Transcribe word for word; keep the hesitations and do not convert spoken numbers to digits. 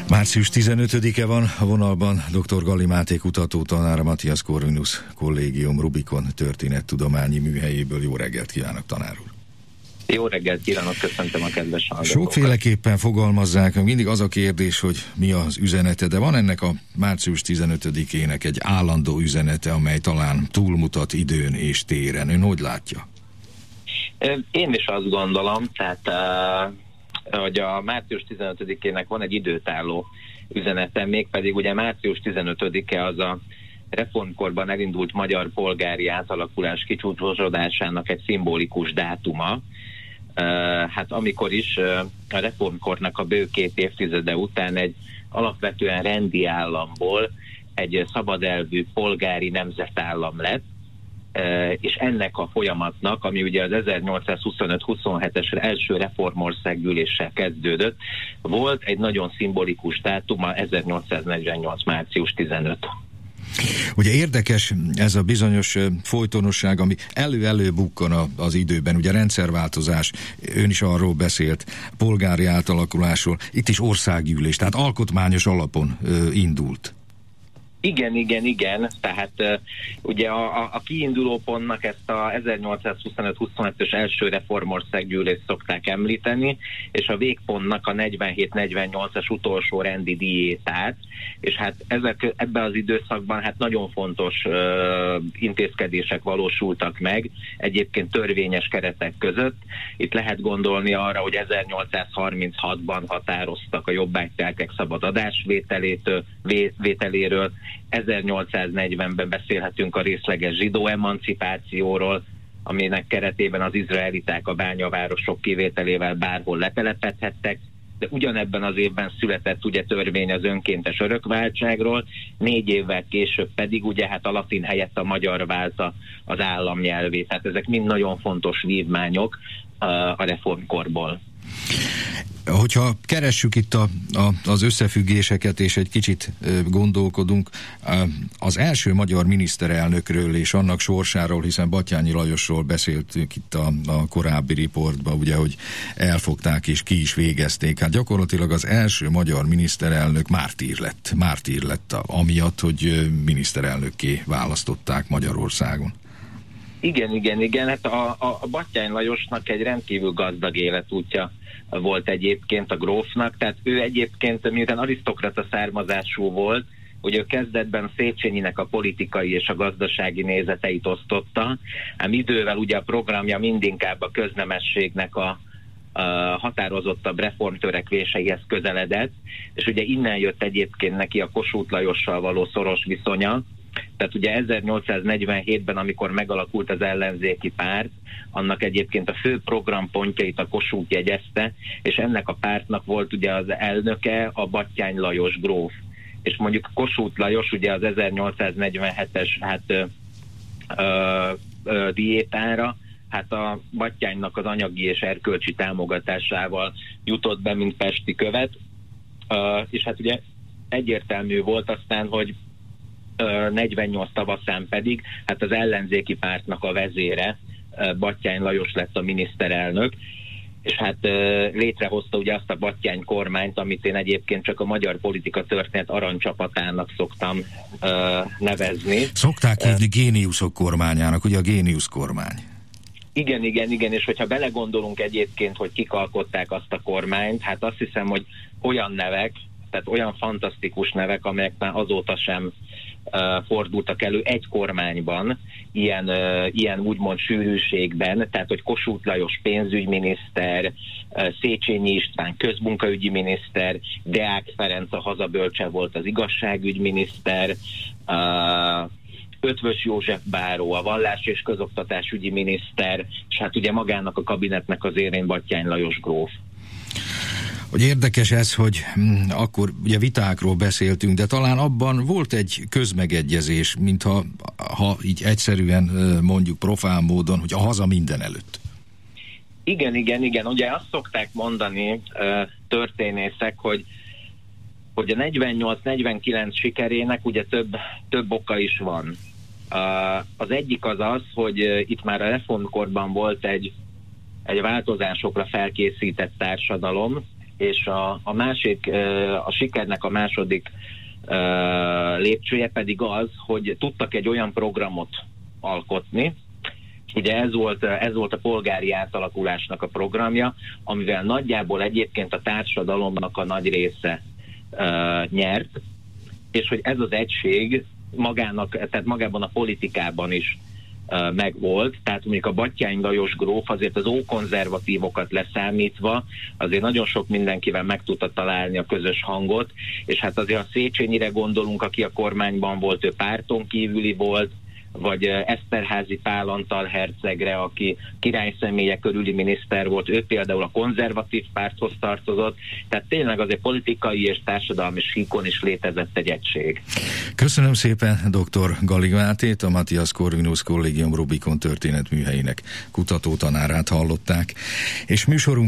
március tizenötödike van, a vonalban dr. Galli Máté kutató tanár, a Matthias Corvinus Kollégium Rubikon történettudományi műhelyéből. Jó reggelt kívánok, tanár úr! Jó reggelt kívánok, köszöntöm a kedves hallgatókat! Sokféleképpen fogalmazzák, mindig az a kérdés, hogy mi az üzenete, de van ennek a március tizenötödikének egy állandó üzenete, amely talán túlmutat időn és téren. Ön hogy látja? Én is azt gondolom, tehát hogy a március tizenötödikének van egy időtálló üzenete, mégpedig ugye március tizenötödike az a reformkorban elindult magyar polgári átalakulás kicsúcsosodásának egy szimbolikus dátuma. Hát amikor is a reformkornak a bő két évtizede után egy alapvetően rendi államból egy szabadelvű polgári nemzetállam lett, és ennek a folyamatnak, ami ugye az ezernyolcszázhuszonöt huszonhetes első reformországgyűléssel kezdődött, volt egy nagyon szimbolikus dátuma, ezernyolcszáznegyvennyolc március tizenötödike. Ugye érdekes ez a bizonyos folytonosság, ami elő-elő bukkan az időben, ugye rendszerváltozás, ön is arról beszélt, polgári átalakulásról, itt is országgyűlés, tehát alkotmányos alapon indult. Igen, igen, igen, tehát uh, ugye a, a, a kiinduló pontnak ezt a ezernyolcszázhuszonöt huszonhetes első reformországgyűlést szokták említeni, és a végpontnak a negyvenhét negyvennyolcas utolsó rendi diétát, és hát ezek, ebben az időszakban hát nagyon fontos uh, intézkedések valósultak meg, egyébként törvényes keretek között. Itt lehet gondolni arra, hogy ezernyolcszázharminchatban határoztak a jobbágytelkek szabad adásvételétől, vé, vételéről, ezernyolcszáznegyvenben beszélhetünk a részleges zsidó emancipációról, aminek keretében az izraeliták a bányavárosok kivételével bárhol letelepedhettek, de ugyanebben az évben született ugye törvény az önkéntes örökváltságról, négy évvel később pedig ugye hát a latin helyett a magyar válta az államnyelvét. Tehát ezek mind nagyon fontos vívmányok a reformkorból. Hogyha keressük itt a, a, az összefüggéseket, és egy kicsit gondolkodunk, az első magyar miniszterelnökről és annak sorsáról, hiszen Batthyány Lajosról beszéltünk itt a, a korábbi riportban, ugye, hogy elfogták és ki is végezték. Hát gyakorlatilag az első magyar miniszterelnök mártír lett, mártír lett amiatt, hogy miniszterelnökké választották Magyarországon. Igen, igen, igen. Hát a, a, a Batthyány Lajosnak egy rendkívül gazdag életútja volt egyébként a grófnak, tehát ő egyébként, miután arisztokrata származású volt, hogy ő kezdetben Széchenyinek a politikai és a gazdasági nézeteit osztotta, ám idővel ugye a programja mindinkább a köznemességnek a, a határozottabb reformtörekvéseihez közeledett, és ugye innen jött egyébként neki a Kossuth Lajossal való szoros viszonya. Tehát ugye ezernyolcszáznegyvenhétben, amikor megalakult az ellenzéki párt, annak egyébként a fő programpontjait a Kossuth jegyezte, és ennek a pártnak volt ugye az elnöke a Batthyány Lajos gróf. És mondjuk Kossuth Lajos ugye az ezernyolcszáznegyvenhetes hát ö, ö, ö, diétára, hát a Batthyánynak az anyagi és erkölcsi támogatásával jutott be, mint pesti követ, ö, és hát ugye egyértelmű volt aztán, hogy negyvennyolc tavaszán pedig hát az ellenzéki pártnak a vezére, Batthyány Lajos lett a miniszterelnök, és hát létrehozta ugye azt a Batthyány kormányt, amit én egyébként csak a magyar politika történet aranycsapatának szoktam nevezni. Szokták hívni géniuszok kormányának, ugye a géniusz kormány. Igen, igen, igen, és hogyha belegondolunk egyébként, hogy kik alkották azt a kormányt, hát azt hiszem, hogy olyan nevek, tehát olyan fantasztikus nevek, amelyek már azóta sem uh, fordultak elő egy kormányban, ilyen, uh, ilyen úgymond sűrűségben, tehát hogy Kossuth Lajos pénzügyminiszter, uh, Széchenyi István közmunkaügyi miniszter, Deák Ferenc a hazabölcse volt az igazságügyminiszter, uh, Ötvös József báró a vallás- és közoktatásügyi miniszter, és hát ugye magának a kabinetnek az élén Batthyány Lajos gróf. Hogy érdekes ez, hogy hm, akkor ugye vitákról beszéltünk, de talán abban volt egy közmegegyezés, mintha ha így egyszerűen mondjuk profán módon, hogy a haza minden előtt. Igen, igen, igen. Ugye azt szokták mondani történészek, hogy hogy a negyvennyolc negyvenkilenc sikerének ugye több, több oka is van. Az egyik az az, hogy itt már a reformkorban volt egy, egy változásokra felkészített társadalom, és a, a másik, a sikernek a második lépcsője pedig az, hogy tudtak egy olyan programot alkotni, ugye ez volt, ez volt a polgári átalakulásnak a programja, amivel nagyjából egyébként a társadalomnak a nagy része uh, nyert, és hogy ez az egység magának, tehát magában a politikában is uh, megvolt, tehát mondjuk a Batthyány Lajos gróf azért az ókonzervatívokat leszámítva azért nagyon sok mindenkivel meg tudta találni a közös hangot, és hát azért a Széchenyire gondolunk, aki a kormányban volt, ő párton kívüli volt, vagy Eszterházy Pál Antal hercegre, aki király személye körüli miniszter volt, ő például a konzervatív párthoz tartozott, tehát tényleg azért politikai és társadalmi síkon is létezett egy egység. Köszönöm szépen dr. Gallig Mátét, a Matthias Corvinus Kollégium Rubikon történetműhelyének kutatótanárát hallották, és műsorunk